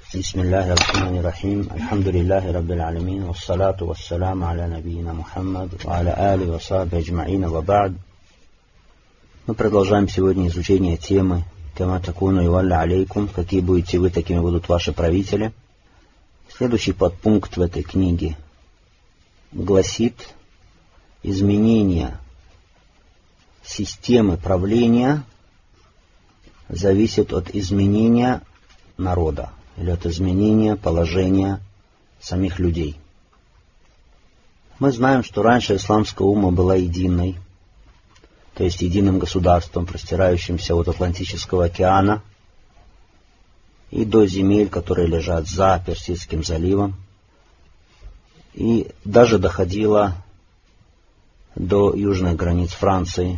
Бисмиллахи рахмани рахим. Альхамдулиллахи раббил алямин. Вассалату вассаляму аля набийина Мухаммад. Ва аля али ва сахби аджмаина ва ба'д. Мы продолжаем сегодня изучение темы «Кама такуну ювалля алейкум», какие будете вы, такими будут ваши правители. Следующий подпункт в этой книге гласит: изменение системы правления зависит от изменения народа или от изменения положения самих людей. Мы знаем, что раньше исламская умма была единой, то есть единым государством, простирающимся от Атлантического океана и до земель, которые лежат за Персидским заливом, и даже доходила до южных границ Франции.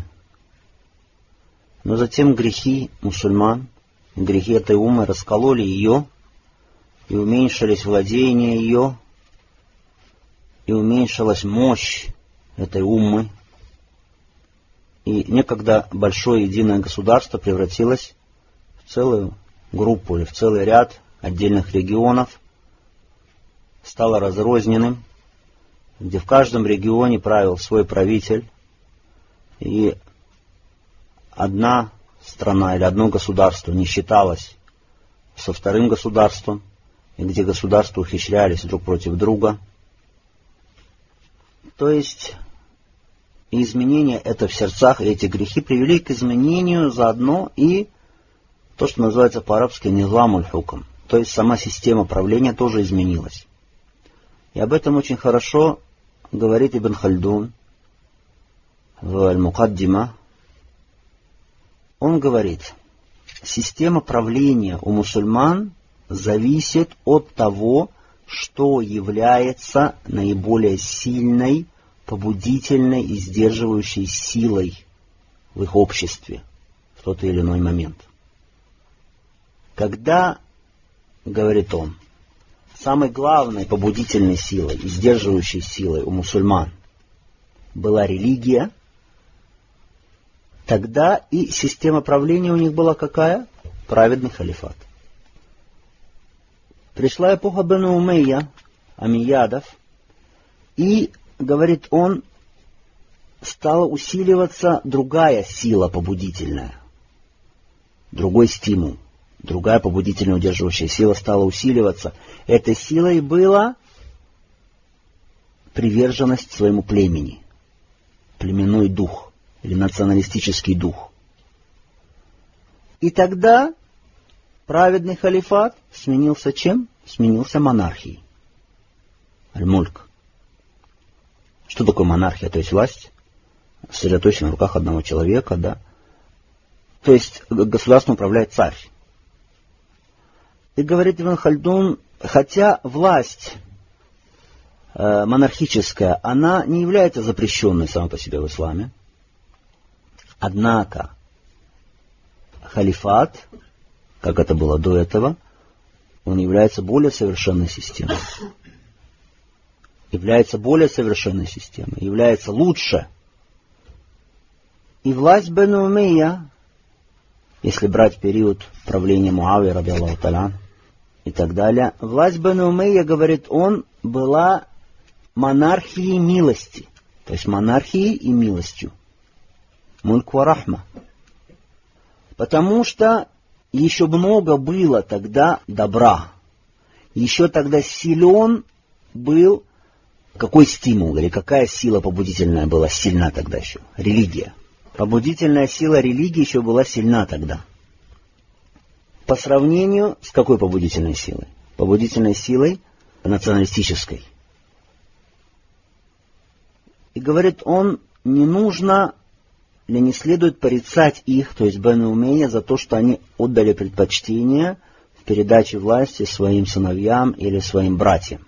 Но затем грехи мусульман, грехи этой уммы раскололи ее, и уменьшились владения ее, и уменьшилась мощь этой уммы, и некогда большое единое государство превратилось в целую группу или в целый ряд отдельных регионов, стало разрозненным, где в каждом регионе правил свой правитель, и одна страна или одно государство не считалось со вторым государством, и где государства ухищрялись друг против друга. То есть изменения это в сердцах, и эти грехи привели к изменению заодно и то, что называется по-арабски «низамуль хукм», то есть сама система правления тоже изменилась. И об этом очень хорошо говорит Ибн Хальдун в Аль-Мукаддима. Он говорит: система правления у мусульман зависит от того, что является наиболее сильной, побудительной и сдерживающей силой в их обществе в тот или иной момент. Когда, говорит он, самой главной побудительной силой и сдерживающей силой у мусульман была религия, тогда и система правления у них была какая? Праведный халифат. Пришла эпоха Бену Умейя, Амиядов, и, говорит он, стала усиливаться другая сила побудительная, другой стимул, другая побудительная удерживающая сила стала усиливаться. Этой силой была приверженность своему племени, племенной дух или националистический дух. И тогда праведный халифат сменился чем? Сменился монархией. Аль-Мульк. Что такое монархия? То есть власть, сосредоточена в руках одного человека, да? То есть государством управляет царь. И говорит Ибн Хальдун, хотя власть монархическая, она не является запрещенной сама по себе в исламе, однако халифат, как это было до этого, он является более совершенной системой. Является более совершенной системой, является лучше. И власть Бену Умейя, если брать период правления Муавии, ради Аллаху та'аля, и так далее, власть Бену Умейя, говорит он, была монархией милости, то есть монархией и милостью. Мульк ва рахма. Потому что еще много было тогда добра. Еще тогда силен был какой стимул или какая сила побудительная была сильна тогда еще? Религия. Побудительная сила религии еще была сильна тогда. По сравнению с какой побудительной силой? Побудительной силой националистической. И говорит он, не нужно или не следует порицать их, то есть Бену Умейя, за то, что они отдали предпочтение в передаче власти своим сыновьям или своим братьям.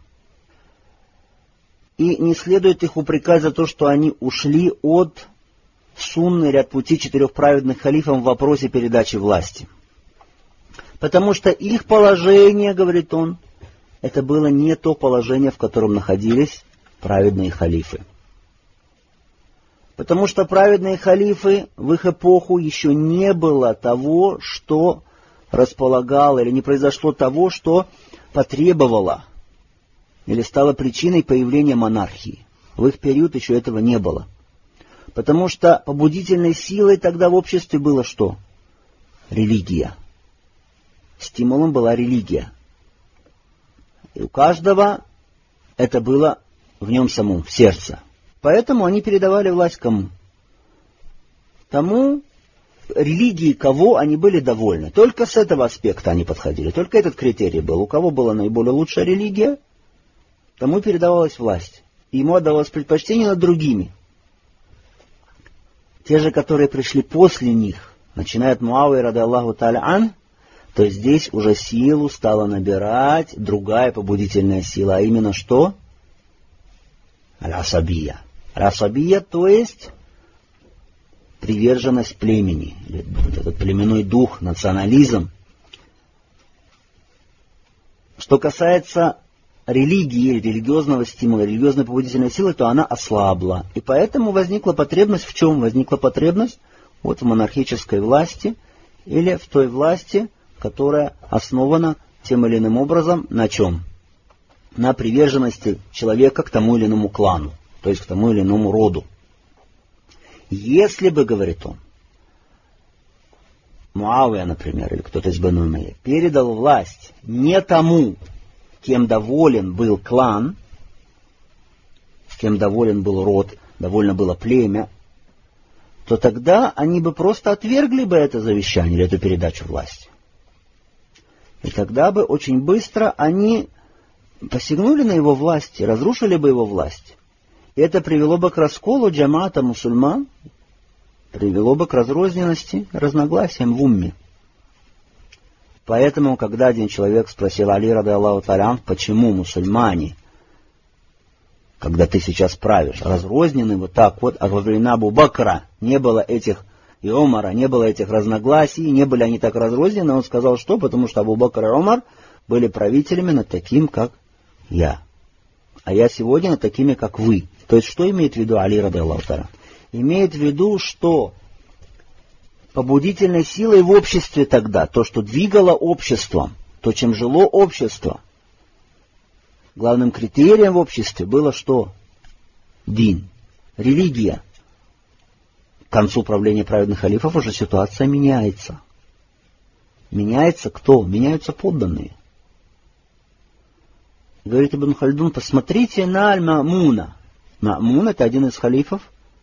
И не следует их упрекать за то, что они ушли от сунны или от пути 4 праведных халифов в вопросе передачи власти. Потому что их положение, говорит он, это было не то положение, в котором находились праведные халифы. Потому что праведные халифы в их эпоху еще не было того, что располагало или не произошло того, что потребовало или стало причиной появления монархии. В их период еще этого не было. Потому что побудительной силой тогда в обществе было что? Религия. Стимулом была религия. И у каждого это было в нем самом, в сердце. Поэтому они передавали власть кому? Тому, религии кого они были довольны. Только с этого аспекта они подходили. Только этот критерий был. У кого была наиболее лучшая религия, тому передавалась власть. И ему отдавалось предпочтение над другими. Те же, которые пришли после них, начиная от Муавии, ради Аллаху та'аля ан, то здесь уже силу стала набирать другая побудительная сила. А именно что? Аль-асабия. Аль-асабия, то есть приверженность племени, или вот этот племенной дух, национализм. Что касается религии, религиозного стимула, религиозной побудительной силы, то она ослабла. И поэтому возникла потребность в чем? Возникла потребность вот в монархической власти или в той власти, которая основана тем или иным образом на чем? На приверженности человека к тому или иному клану, то есть к тому или иному роду. Если бы, говорит он, Муавия, например, или кто-то из Бану Умайя, передал власть не тому, кем доволен был клан, кем доволен был род, довольно было племя, то тогда они бы просто отвергли бы это завещание или эту передачу власти. И тогда бы очень быстро они посягнули на его власть, разрушили бы его власть. И это привело бы к расколу джамаата мусульман, привело бы к разрозненности, разногласиям в умме. Поэтому, когда один человек спросил Али, ради Аллаху та'аля, почему мусульмане, когда ты сейчас правишь, разрознены вот так вот, а во времена Абу Бакра не было этих, и Омара, не было этих разногласий, не были они так разрознены, он сказал, что? Потому что Абу Бакр и Омар были правителями над таким, как я. А я сегодня над такими, как вы. То есть, что имеет в виду Али, ради Аллаху та'аля? Имеет в виду, что побудительной силой в обществе тогда, то, что двигало обществом, то, чем жило общество, главным критерием в обществе было что? Дин, религия. К концу правления праведных халифов уже ситуация меняется. Меняется кто? Меняются подданные. Говорит Ибн Хальдун, посмотрите на Аль-Ма'муна. Ма'мун — это один из халифов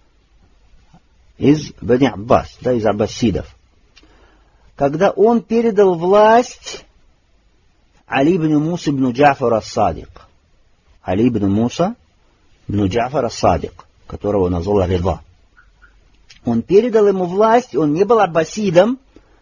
из Бани Аббас, да, из аббасидов. Когда он передал власть Али ибн Муса ибн Джафар ас-Садик. Али ибн Муса ибн Джафар ас-Садик, которого назвал Рида. Он передал ему власть, он не был аббасидом.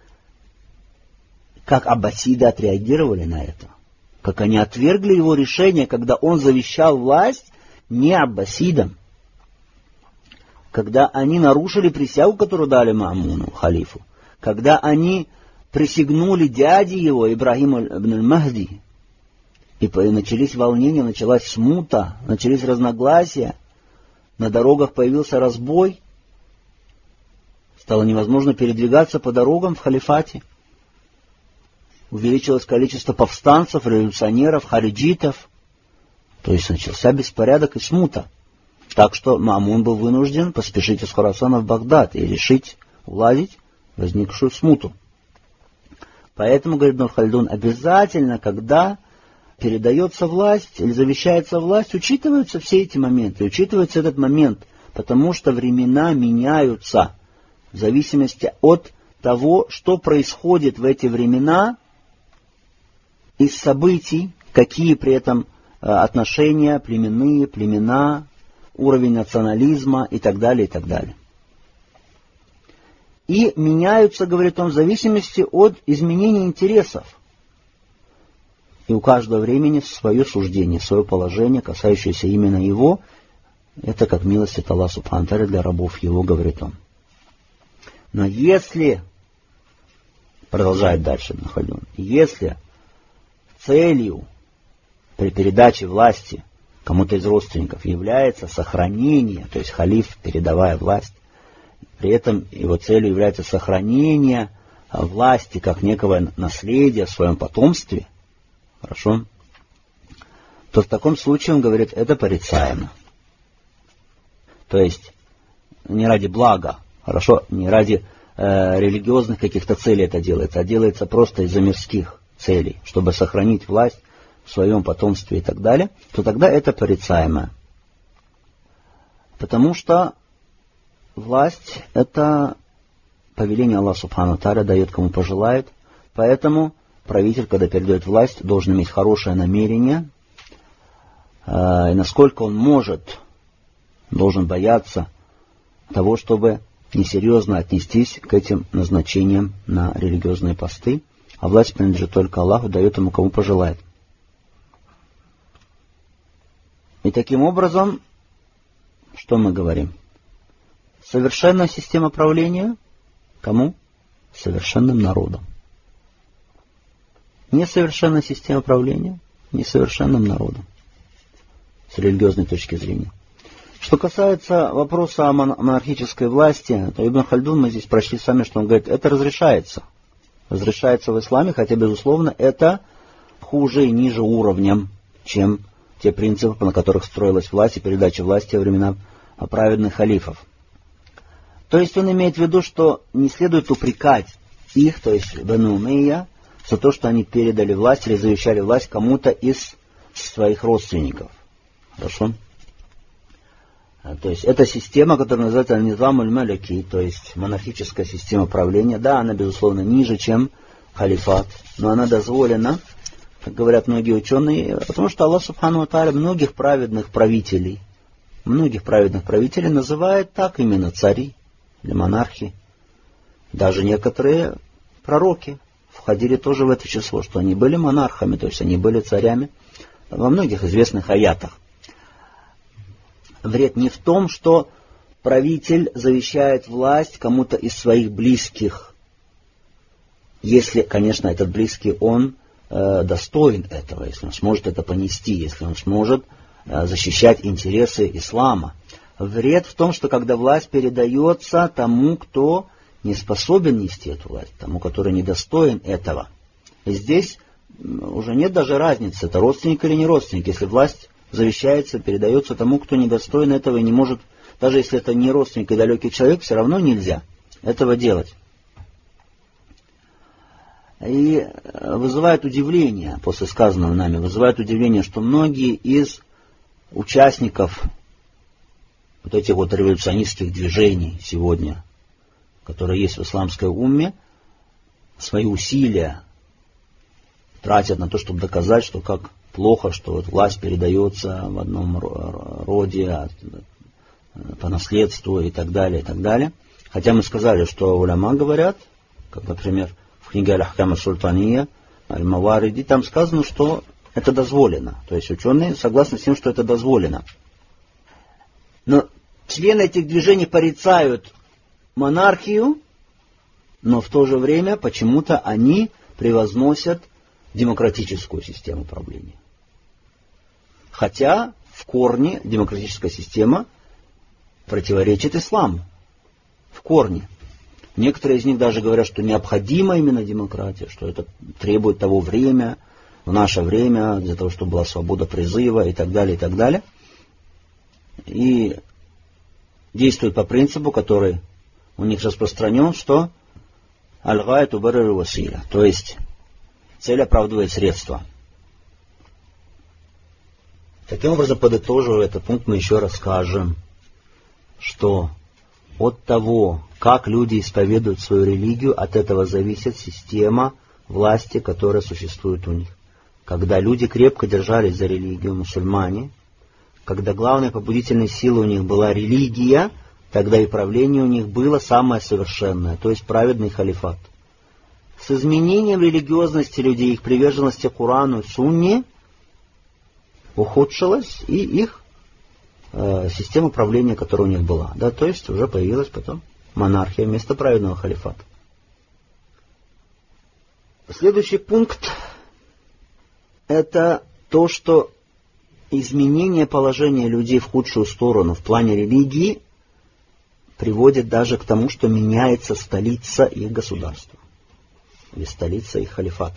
Как аббасиды отреагировали на это? Как они отвергли его решение, когда он завещал власть не аббасидам. Когда они нарушили присягу, которую дали Ма'муну, халифу. Когда они присягнули дяде его, Ибрахиму ибн аль-Махди. И начались волнения, началась смута, начались разногласия. На дорогах появился разбой. Стало невозможно передвигаться по дорогам в халифате. Увеличилось количество повстанцев, революционеров, хариджитов. То есть начался беспорядок и смута. Так что Ма'мун был вынужден поспешить из Хорасана в Багдад и решить уладить возникшую смуту. Поэтому, говорит Ибн Хальдун, обязательно, когда передается власть или завещается власть, учитываются все эти моменты, учитывается этот момент, потому что времена меняются в зависимости от того, что происходит в эти времена из событий, какие при этом отношения племенные, племена, уровень национализма и так далее, и так далее. И меняются, говорит он, в зависимости от изменения интересов. И у каждого времени свое суждение, свое положение, касающееся именно его. Это как милость от Аллаха Субхану ва Тааля для рабов его, говорит он. Но если, продолжает дальше Ибн Хальдун, если целью при передаче власти кому-то из родственников является сохранение, то есть халиф, передавая власть, при этом его целью является сохранение власти как некого наследия в своем потомстве, хорошо, то в таком случае, он говорит, это порицаемо. То есть, не ради блага, хорошо, не ради религиозных каких-то целей это делается, а делается просто из-за мирских целей, чтобы сохранить власть в своем потомстве и так далее, то тогда это порицаемо. Потому что власть — это повеление Аллаха Субхану Тааля дает кому пожелает, поэтому правитель, когда передает власть, должен иметь хорошее намерение, и насколько он может, должен бояться того, чтобы несерьезно отнестись к этим назначениям на религиозные посты, а власть принадлежит только Аллаху, дает ему кому пожелает. И таким образом, что мы говорим? Совершенная система правления кому? Совершенным народом. Несовершенная система правления несовершенным народом. С религиозной точки зрения. Что касается вопроса о монархической власти, то Ибн Хальдун, мы здесь прочли сами, что он говорит, это разрешается. Разрешается в исламе, хотя, безусловно, это хуже и ниже уровнем, чем те принципы, на которых строилась власть и передача власти во времена праведных халифов. То есть он имеет в виду, что не следует упрекать их, то есть Бану Умейя, за то, что они передали власть или завещали власть кому-то из своих родственников. Хорошо? То есть это система, которая называется Низам аль-Малики, то есть монархическая система правления. Да, она, безусловно, ниже, чем халифат, но она дозволена, как говорят многие ученые, потому что Аллах Субхану ва Тааля многих праведных правителей называет так именно цари или монархи. Даже некоторые пророки входили тоже в это число, что они были монархами, то есть они были царями во многих известных аятах. Вред не в том, что правитель завещает власть кому-то из своих близких, если, конечно, этот близкий, он достоин этого, если он сможет это понести, если он сможет защищать интересы ислама. Вред в том, что когда власть передается тому, кто не способен нести эту власть, тому, который недостоин этого. И здесь уже нет даже разницы, это родственник или не родственник, если власть завещается, передается тому, кто недостоин этого и не может, даже если это не родственник и далекий человек, все равно нельзя этого делать. И вызывает удивление, после сказанного нами, вызывает удивление, что многие из участников вот этих вот революционистских движений сегодня, которые есть в исламской умме, свои усилия тратят на то, чтобы доказать, что как плохо, что вот власть передается в одном роде, по наследству и так далее, и так далее. Хотя мы сказали, что уляма говорят, как, например, в книге Аль-Ахкам аль-Султания, Аль-Мавариди, там сказано, что это дозволено. То есть ученые согласны с тем, что это дозволено. Но члены этих движений порицают монархию, но в то же время почему-то они превозносят демократическую систему правления. Хотя в корне демократическая система противоречит исламу. В корне. Некоторые из них даже говорят, что необходима именно демократия, что это требует того время, в наше время, для того, чтобы была свобода призыва и так далее, и так далее. И действует по принципу, который у них распространен, что аль-гая тубаррир василя, то есть цель оправдывает средства. Таким образом, подытоживая этот пункт, мы еще расскажем, что от того, как люди исповедуют свою религию, от этого зависит система власти, которая существует у них. Когда люди крепко держались за религию, мусульмане, когда главной побудительной силой у них была религия, тогда и правление у них было самое совершенное, то есть праведный халифат. С изменением религиозности людей, их приверженности Корану и Сунне ухудшилась и их система правления, которая у них была. Да, то есть уже появилась потом монархия вместо праведного халифата. Следующий пункт — это то, что изменение положения людей в худшую сторону в плане религии приводит даже к тому, что меняется столица их государства. или столица их халифата.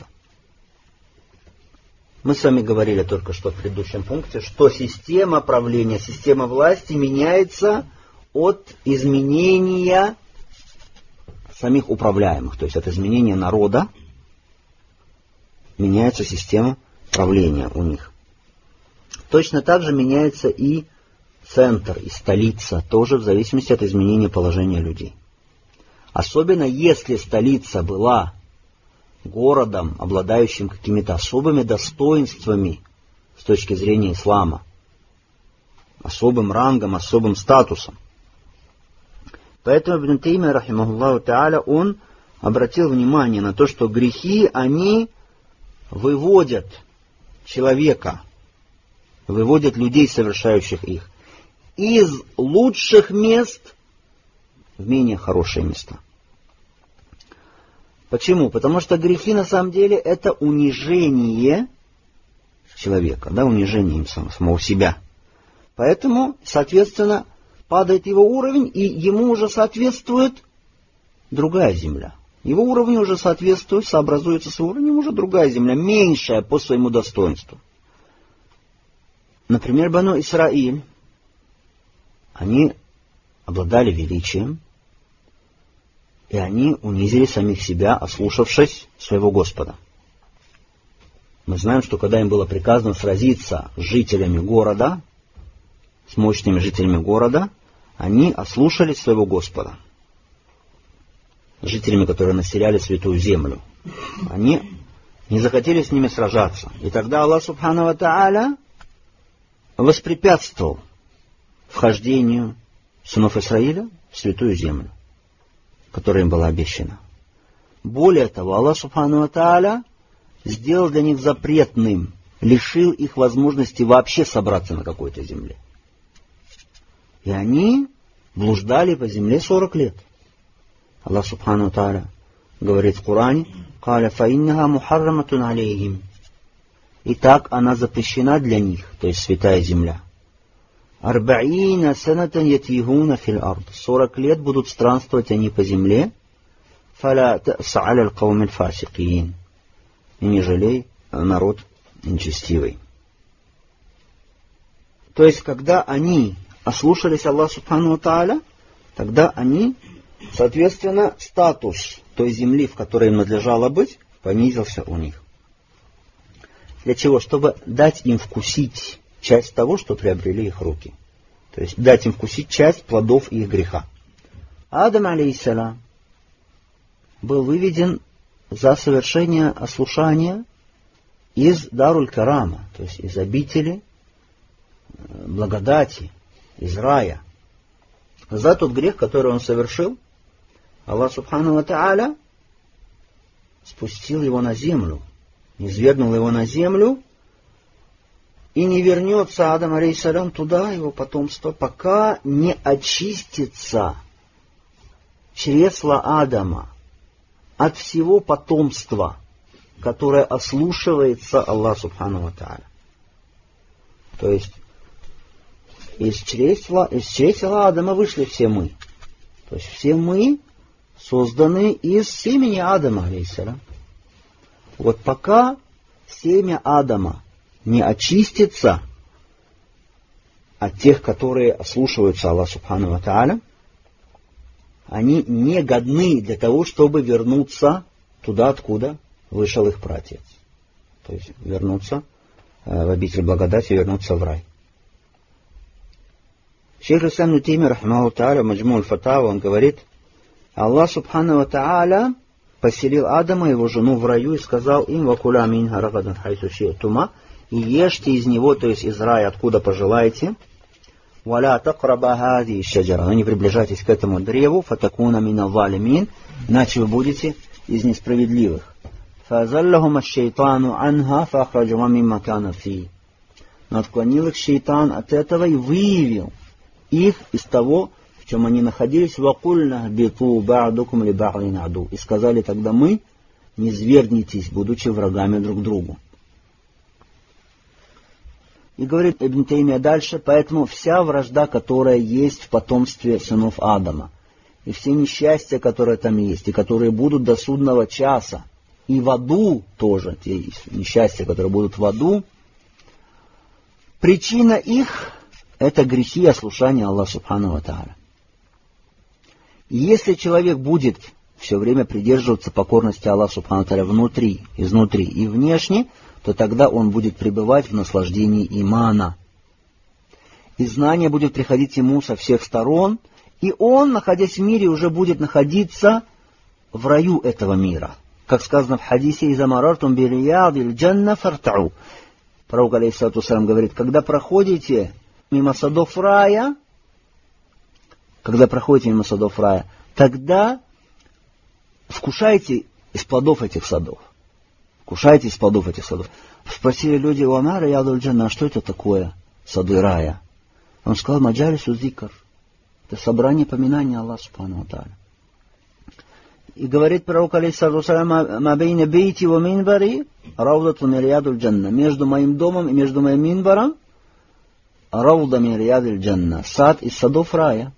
Мы с вами говорили только что в предыдущем пункте, что система правления, система власти меняется от изменения самих управляемых, то есть от изменения народа меняется система правления у них. Точно так же меняется и центр, и столица, тоже в зависимости от изменения положения людей. Особенно если столица была городом, обладающим какими-то особыми достоинствами с точки зрения ислама, особым рангом, особым статусом. Поэтому Ибн Таймия, рахимахуллаху тааля, он обратил внимание на то, что грехи, они выводят человека, выводят людей, совершающих их, из лучших мест в менее хорошие места. Почему? Потому что грехи на самом деле это унижение человека, да, унижение им самого себя. Поэтому, соответственно, падает его уровень, и ему уже соответствует другая земля. Его уровень уже соответствует, сообразуется с уровнем уже другая земля, меньшая по своему достоинству. Например, Бану Исраиль, они обладали величием, и они унизили самих себя, ослушавшись своего Господа. Мы знаем, что когда им было приказано сразиться с жителями города, с мощными жителями города, они ослушались своего Господа. Жителями, которые населяли святую землю. Они не захотели с ними сражаться. И тогда Аллах Субхану ва Тааля воспрепятствовал вхождению сынов Исраиля в святую землю, которая им была обещана. Более того, Аллах Субхану ва Тааля сделал для них запретным, лишил их возможности вообще собраться на какой-то земле. И они блуждали по земле 40 лет. Аллах Субхану ва Тааля говорит в Коране: «Каля фаиннаха мухарраматун алейхим». Итак, она запрещена для них, то есть святая земля. «Арба'ина санатан ятвихуна фил ард». 40 лет будут странствовать они по земле. «Фаля та'са аля аль-кавми аль-фасикин». И не жалей народ нечестивый. То есть, когда они ослушались Аллаха Субхану ва Тааля, тогда они, соответственно, статус той земли, в которой им надлежало быть, понизился у них. Для чего? Чтобы дать им вкусить часть того, что приобрели их руки. То есть дать им вкусить часть плодов их греха. Адам, алейхиссалям, был выведен за совершение ослушания из Даруль Карама, то есть из обители благодати, из рая. За тот грех, который он совершил, Аллах Субхану ва Тааля спустил его на землю, низвергнул его на землю, и не вернется Адам, алейхиссалям, туда, его потомство, пока не очистится чресло Адама от всего потомства, которое ослушивается Аллах Субхану ва Тааля. То есть из чресла Адама вышли все мы. То есть все мы созданы из семени Адама, алейхиссалям. Вот пока семя Адама не очистится от тех, которые ослушиваются Аллаха Субхану ва Тааля, они не годны для того, чтобы вернуться туда, откуда вышел их праотец. То есть вернуться в обитель благодати, вернуться в рай. Шейх Ислам ибн Таймия, рахимахуллаху тааля, в Маджму аль-Фатава, он говорит: Аллах Субхану ва Тааля поселил Адама и его жену в раю и сказал им: «Вакуля минха рагадан хайсу ши'тума», и ешьте из него, то есть из рая, откуда пожелаете. «Валя такраба хази шаджара», но не приближайтесь к этому древу, фатакуна мина залимин, иначе вы будете из несправедливых. «Фазаллахум аш-шейтану анха фахраджума мимма кана фи». Но отклонил их шейтан от этого и выявил их из того, в чем они находились. «Вакульна биту ба'дукум ли ба'лин аду». И сказали тогда мы: не свергнитесь, будучи врагами друг другу. И говорит Ибн Таймия дальше: поэтому вся вражда, которая есть в потомстве сынов Адама, и все несчастья, которые там есть, и которые будут до судного часа, и в аду тоже, те несчастья, которые будут в аду, причина их — это грехи и ослушание Аллаха Субхану ва Тааля. И если человек будет все время придерживаться покорности Аллаха Субхану ва Тааля внутри, изнутри и внешне, то тогда он будет пребывать в наслаждении имана. И знание будет приходить ему со всех сторон, и он, находясь в мире, уже будет находиться в раю этого мира. Как сказано в хадисе: «Иза марартум бирияди джанна фартау». Пророк алейхиссалату вассалям говорит: когда проходите мимо садов рая, тогда вкушайте из плодов этих садов. Вкушайте из плодов этих садов. Спросили люди: «Ва ма риядуль джанна», а что это такое сады рая? Он сказал: «Маджалису зикр». Это собрание поминания Аллаха Субхану ва Тааля. И говорит пророк алейхиссалату вассалям: «Ма бейна бейти ва минбари раудату мин риядуль джанна». Между моим домом и между моим минбаром рауда мин риядуль джанна, сад из садов рая.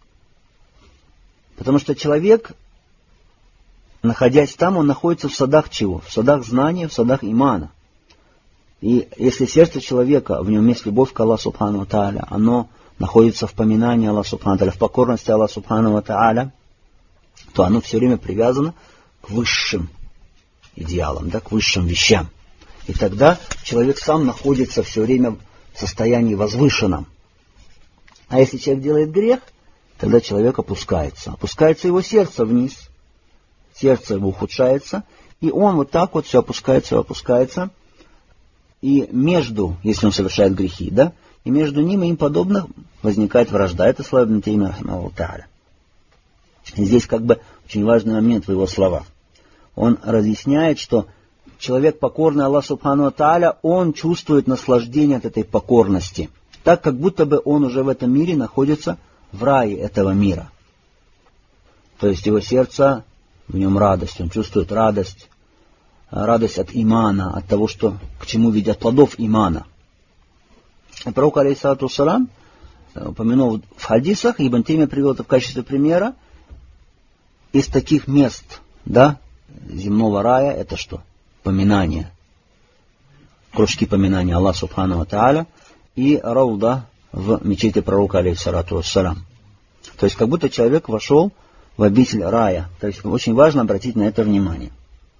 Потому что человек, находясь там, он находится в садах чего? В садах знания, в садах имана. И если сердце человека, в нем есть любовь к Аллаху Субхану ва Тааля, оно находится в поминании Аллаха Субхану ва Тааля, в покорности Аллаху Субхану ва Тааля, то оно все время привязано к высшим идеалам, да, к высшим вещам. И тогда человек сам находится все время в состоянии возвышенном. А если человек делает грех, тогда человек опускается. Опускается его сердце вниз, сердце его ухудшается, и он вот так вот все опускается. И между, если он совершает грехи, да, и между ним и им подобных возникает вражда. Это слова Ибн Таймия рахимахуллаху тааля. Здесь как бы очень важный момент в его словах. Он разъясняет, что человек, покорный Аллаху Субхану ва Тааля, он чувствует наслаждение от этой покорности, так как будто бы он уже в этом мире находится в рае этого мира. То есть его сердце, в нем радость, он чувствует радость от имана, от того, что, к чему видят плодов имана. И пророк алейхиссалату вассалам упомянул в хадисах, Ибн Таймия привел это в качестве примера, из таких мест, да, земного рая, это что? Поминание. Кружки поминания Аллаха Субхану ва Тааля и рауда в мечети пророка алейхиссалату вассалам. То есть как будто человек вошел в обитель рая. То есть очень важно обратить на это внимание.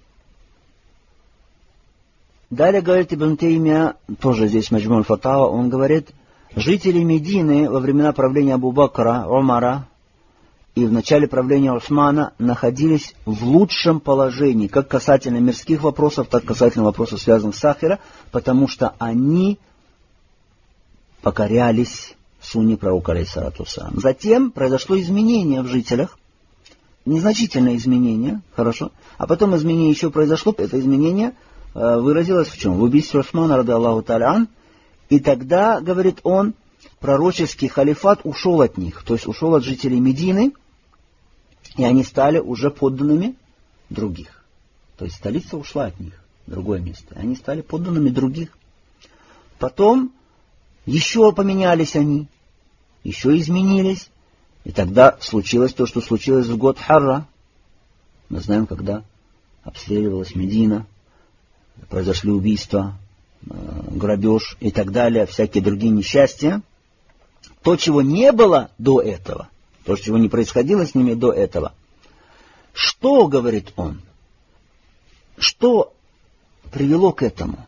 Далее говорит Ибн Таймия, тоже здесь Маджму аль-Фатава, он говорит: жители Медины во времена правления Абу Бакра, Умара и в начале правления Усмана находились в лучшем положении, как касательно мирских вопросов, так касательно вопросов, связанных с ахира, потому что они покорялись сунне пророка алейхиссалату вассалам. Затем произошло изменение в жителях, незначительное изменение, хорошо, а потом изменение еще произошло, это изменение выразилось в чем? В убийстве Усмана, ради Аллаху та'аля ан, и тогда, говорит он, пророческий халифат ушел от них, то есть ушел от жителей Медины, и они стали уже подданными других. То есть столица ушла от них, другое место, и они стали подданными других. Потом еще поменялись они, еще изменились, и тогда случилось то, что случилось в год Харра. Мы знаем, когда обстреливалась Медина, произошли убийства, грабеж и так далее, всякие другие несчастья. То, чего не было до этого, то, чего не происходило с ними до этого. Что, говорит он, что привело к этому?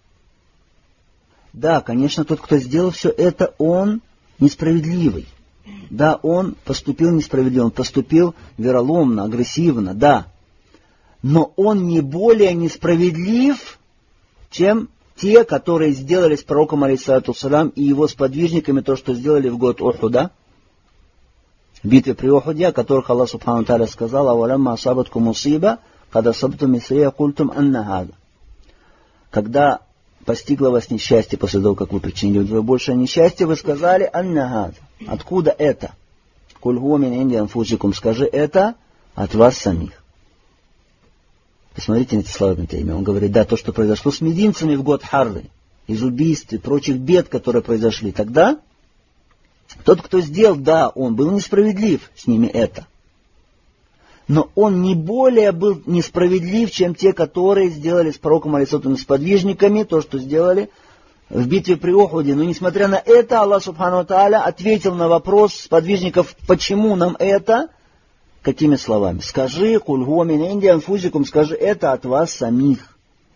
Да, конечно, тот, кто сделал все это, он несправедливый. Да, он поступил несправедливо, он поступил вероломно, агрессивно, да. Но он не более несправедлив, чем те, которые сделали с пророком алейхиссалату вассалям и его сподвижниками то, что сделали в год Ухуда, в битве при Ухуде, о которых Аллах Субхану тааля сказал: «Авалямма асабаткум мусиба, када асабтум мислия культум анна хада». Когда постигло вас несчастье после того, как вы причинили вдвое большее несчастье, вы сказали: анна хада. Откуда это? Куль хуа мин инди анфусикум. Скажи, это от вас самих. Посмотрите на эти слова Ибн Таймия. Он говорит: да, то, что произошло с мединцами в год Харры, из убийств и прочих бед, которые произошли тогда, тот, кто сделал, да, он был несправедлив с ними это. но он не более был несправедлив, чем те, которые сделали с пророком алейхиссалату сподвижниками, то, что сделали в битве при Ухуде. Но несмотря на это, Аллах субхану ва тааля ответил на вопрос сподвижников, почему нам это, какими словами? Скажи, куль хуа мин инди анфусикум, скажи, это от вас самих.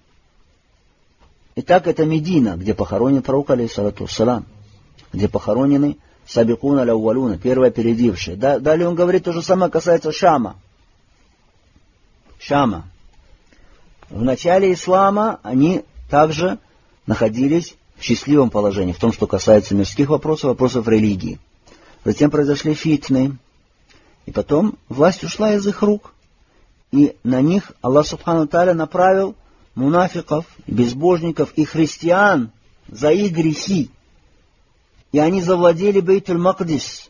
Итак, это Медина, где похоронен пророк алейхиссалату вассалам, где похоронены сабикун аль-аувалуна, первые опередившие. Далее он говорит, то же самое касается Шама. Шама. В начале ислама они также находились в счастливом положении, в том, что касается мирских вопросов, вопросов религии. Затем произошли фитны, и потом власть ушла из их рук, и на них Аллах субхану ва тааля направил мунафиков, безбожников и христиан за их грехи. И они завладели Бейтуль-Макдис,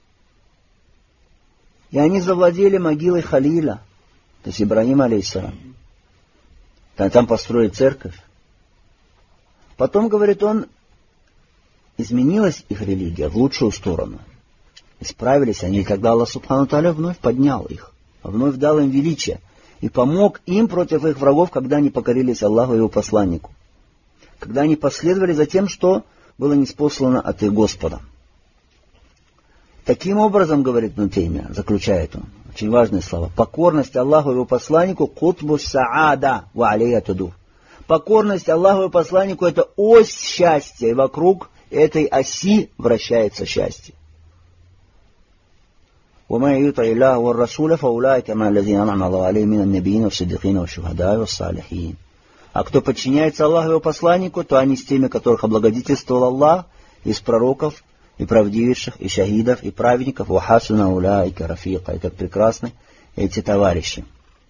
и они завладели могилой Халиля, то есть Ибрагима алейхиссалам. Там построили церковь. Потом, говорит он, изменилась их религия в лучшую сторону. Исправились они, и тогда Аллах субхану ва тааля вновь поднял их, вновь дал им величие и помог им против их врагов, когда они покорились Аллаху и его посланнику, когда они последовали за тем, что было ниспослано от их Господа. Таким образом, говорит Ибн Теймия, заключает он, очень важные слова, покорность Аллаху и его посланнику кутбу саада ва алейха туду. Покорность Аллаху и посланнику — это ось счастья, и вокруг этой оси вращается счастье. وَمَنْ يُطِعِ اللَّهَ وَالرَّسُولَ فَأُولَٰئِكَ مَعَ الَّذِينَ أَنْعَمَ اللَّهُ عَلَيْهِم مِّنَ النَّبِيِّينَ وَالصِّدِّيقِينَ وَالشُّهَدَاءِ وَالصَّالِحِينَ. А кто подчиняется Аллаху и его посланнику, то они с теми, которых облагодетельствовал Аллах, из пророков, и правдивейших, и шахидов, и праведников, وَحَسُنَ أُولَٰئِكَ رَفِيقًا, и как прекрасны эти товарищи.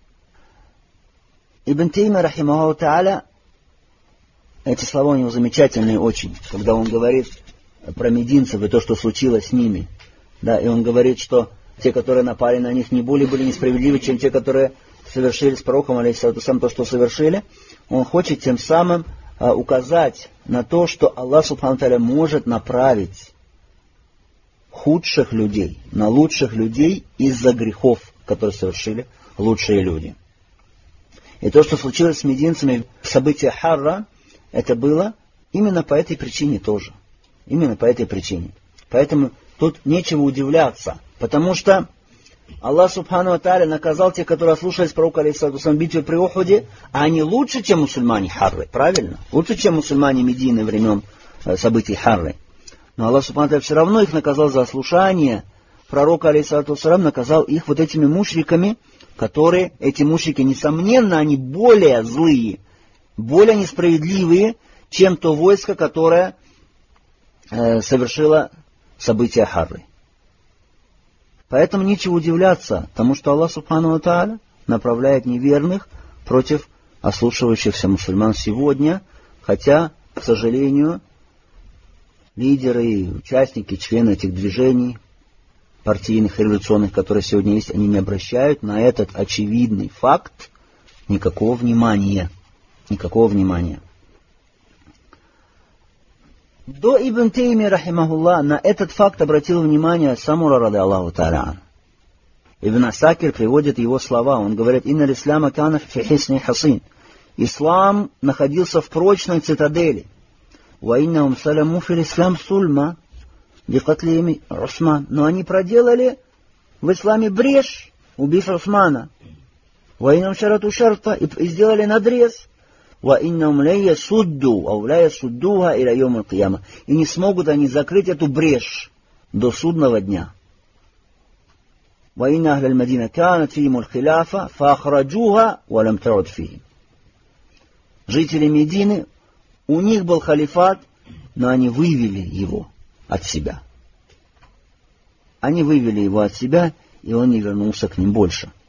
Ибн Теймия, рахимахуллаху тааля, эти слова у него замечательные очень, когда он говорит про мединцев и то, что случилось с ними. Да, и он говорит, что те, которые напали на них, не более были несправедливы, чем те, которые совершили с пророком алейхиссалату вассалам то, что совершили. Он хочет тем самым указать на то, что Аллах субхану ва тааля может направить худших людей на лучших людей из-за грехов, которые совершили лучшие люди. И то, что случилось с мединцами в событиях Харра, это было именно по этой причине тоже. Именно по этой причине. Поэтому тут нечего удивляться, потому что Аллах субхану ва тааля наказал тех, которые ослушались пророка алейхиссалату вассалам в битве при Ухуде, а они лучше, чем мусульмане Харры, правильно? Лучше, чем мусульмане Медины времен событий Харры. Но Аллах субхану ва тааля все равно их наказал за ослушание. Пророк алейхиссалату вассалам наказал их вот этими мушриками, которые, эти мушрики, несомненно, они более злые, более несправедливые, чем то войско, которое совершило события Харры. Поэтому нечего удивляться тому, что Аллах субхану ва тааля направляет неверных против ослушивающихся мусульман сегодня, хотя, к сожалению, лидеры и участники, члены этих движений, партийных и революционных, которые сегодня есть, они не обращают на этот очевидный факт никакого внимания. Никакого внимания. До Ибн Теймии, рахимахуллах, на этот факт обратил внимание Самура, рады Аллаху тааля. Ибн Асакир приводит его слова. Он говорит: «Инна л-исляма кана фи хисни хасин». Ислам находился в прочной цитадели. «Ва иннахум саляму фил ислам сульма бикатлими Усман». Но они проделали в исламе брешь, убив Усмана. «Ва иннахум шарату шарта», и сделали надрез. وَإِنَّهُمْ لَا يَسُدُّوا أَوْ لَا يَسُدُّوهَا إِلَى يَوْمِ الْقِيَامَةِ. И не смогут они закрыть эту брешь до судного дня. وَإِنَّ أَهْلَ الْمَدِينَةِ كَانَتْ فِيهِمُ الْخِلَافَةُ فَأَخْرَجُوهَا وَلَمْ تَعُدْ فِيهِمْ. Жители Медины, у них был халифат, но они вывели его от себя. Они вывели его от себя, и он не вернулся к ним больше.